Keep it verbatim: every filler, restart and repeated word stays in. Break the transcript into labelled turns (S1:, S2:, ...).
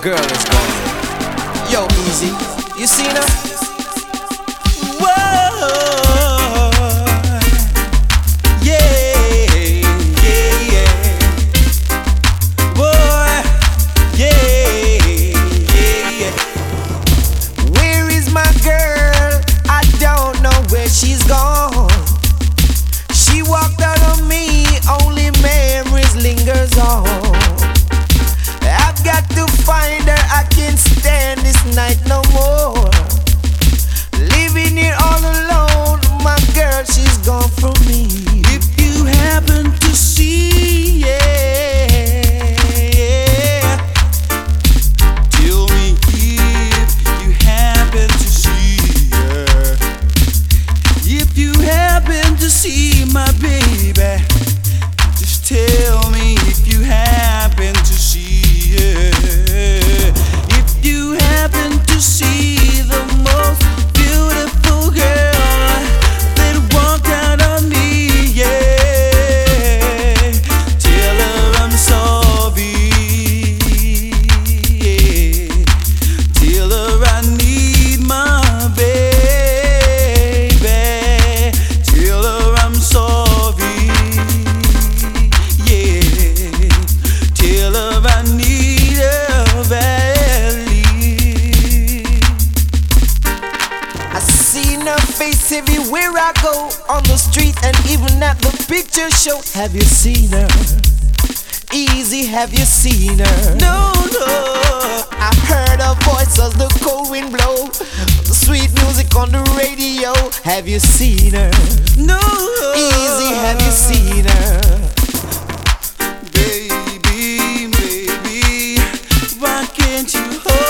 S1: girl is going. Yo, Easy, you seen her? Whoa, yeah, yeah, yeah. Boy, yeah, yeah, yeah. Where is my girl? I don't know where she's gone. She walked out on me, only memories lingers on. I've got to find her, I can't stand this night no more. Living here all alone, my girl, she's gone from me. If you happen to see, yeah, yeah, tell me if you happen to see her. If you happen to see my baby, just tell me if you happen to see her. If you happen to see the most beautiful girl that walked out on me, yeah, tell her I'm sorry, yeah. Tell her I need my baby, tell her I'm sorry, yeah. Tell her I need her badly. I seen her face everywhere I go, on the street and even at the picture show. Have you seen her? Easy, have you seen her? No, no. I heard her voice as the cold wind blow, the sweet music on the radio. Have you seen her? No. Easy, have you seen her? Baby, baby, why can't you hold